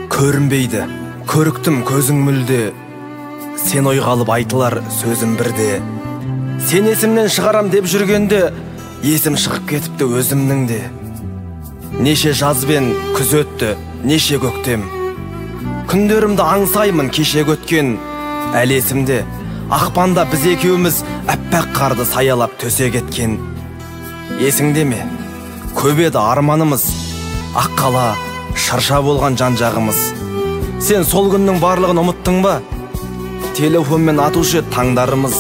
Көрінбейді, көріктім көзің мүлде, сен ойға алып айтылар сөзім бірде. Сен есімнен шығарам деп жүргенде, есім шығып кетіпті өзімнің де. Неше жаз бен күз өтті, неше көктем, күндерімді аңсаймын кеше өткен. Әлі есімде, ақпанда біз екеуміз әппақ қарды саялап төсе кеткен. Есіңде ме? Көп еді арманымыз, аққала, шырша болған жан-жағымыз. Сен сол күннің барлығын ұмыттың ба? Телефонмен атушы таңдарымыз.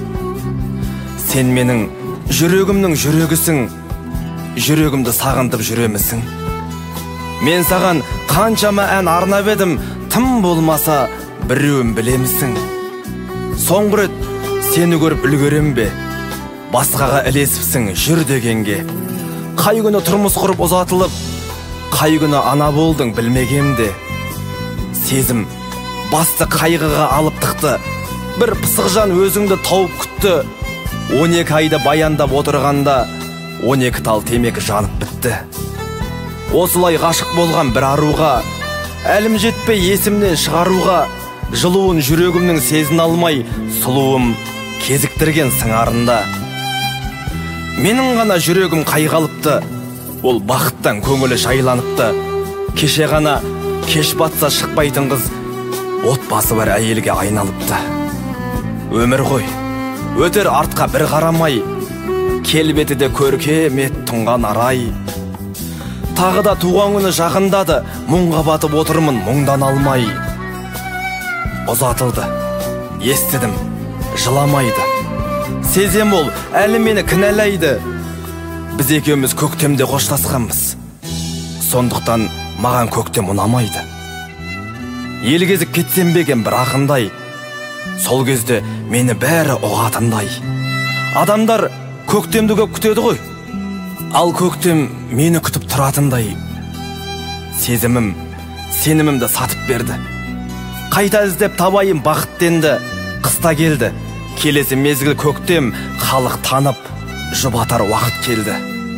Сен менің жүрегімнің жүрегісің, жүрегімді сағынтып жүремісің? Мен саған қаншама ән арнап едім, тым болмаса біреуін білемісің? Соңғы рет сені көріп үлгерем бе? Басқаға ілесіпсің жүр дегенге. Қай күні тұрмыс құрып ұзатылып, қай күні ана болдың білмегемде. Сезім басты қайғыға алып тықты, бір пысық жан өзіңді тауып күтті. 12 айда баяндап отырғанда 12 тал темекі жанып бітті. Осылай ғашық болған бір аруға, әлім жетпей есімнен шығаруға, жылуын жүрегімнің сезін алмай, сұлуым кезіктірген сыңарында. Менің ғана жүрегім қайғалыпты, ол бақыттан көңілі жайланыпты. Кеше ғана кеш батса шықпайтын қыз, отбасы бар әйелге айналыпты. Өмір ғой, өтер артқа бір қарамай, келбеті де көркемет тұнған арай. Тағы да туған күні жақындады, мұңға батып отырмын мұңдан алмай. Ұзатылды, естідім, жыламайды. Сезем ол әлі мені кінәлайды. Біз екеуміз көктемде қоштасқанбыз, сондықтан маған көктем ұнамайды. Ел кезіп кетсем беген бір ақындай, сол кезде мені бәрі ұғатындай. Адамдар көктемді көп күтеді ғой, ал көктем мені күтіп тұратындай. Сезімім, сенімімді сатып берді, қайта іздеп табайым бақыттенді. Қыста келді, келесі мезгіл көктем, халық танып, жұбатар уақыт келді.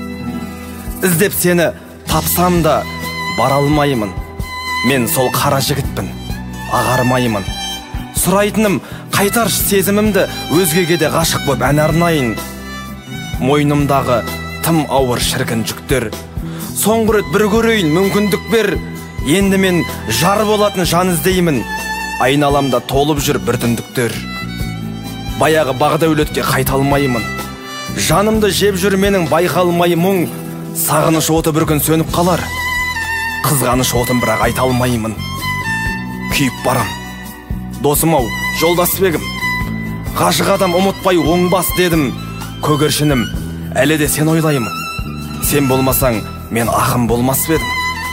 Іздеп сені тапсам да бара алмаймын, мен сол қара жігітпін, ағармаймын. Сұрайтыным қайтаршы сезімімді, өзгеге де ғашық боп ән арнайын. Мойнымдағы тым ауыр шіркін жүктер, соңғы рет бір көрейін мүмкіндік бер. Енді мен жар болатын жан іздеймін, айналамда толып жүр бір түндіктер. Баяғы бағдәулетке қайта алмаймын, жанымды жеп жүр менің байқалмай мұң. Сағыныш оты бір күн сөніп қалар, қызғаныш отын бірақ айта алмаймын. Күйіп барам, досым-ау, жолдасбегім, ғашық адам ұмытпай оңбас дедім. Көгершінім, әлі де сен ойлаймын, сен болмасаң мен ақым болмас бедім.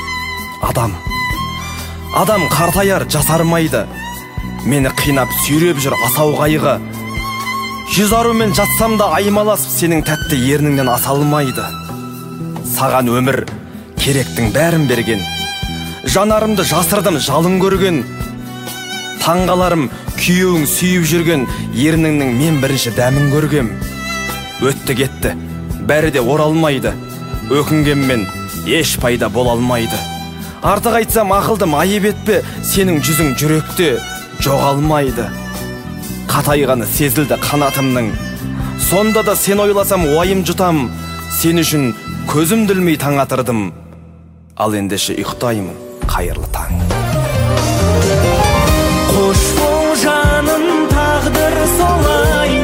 Адам қартаяр жасармайды, мені қинап сүйреп жүр асау қайғы. Жүз арумен жатсам да аймаласып сенің тәтті ерніңнен аса алмайды. Саған өмір керектің бәрін берген, жанарымды жасырдым жалын көрген. Таңғаларым күйеуің сүйіп жүрген, ерніңнің мен бірінші дәмін көргем. Өтті кетті, бәрі де оралмайды, өкінгенмен еш пайда бола алмайды. Артық айтсам ақылдым айып етпе, сенің жүзің жүректе жоғалмайды. Қатайғаны сезілді қанатымның, сонда да сен ойласам уайым жұтам. Сен үшін көзім дүлмей таң атырдым, ал ендеше ұйықтаймын, қайырлы таң. Қош бол жаным, тағдыр солай,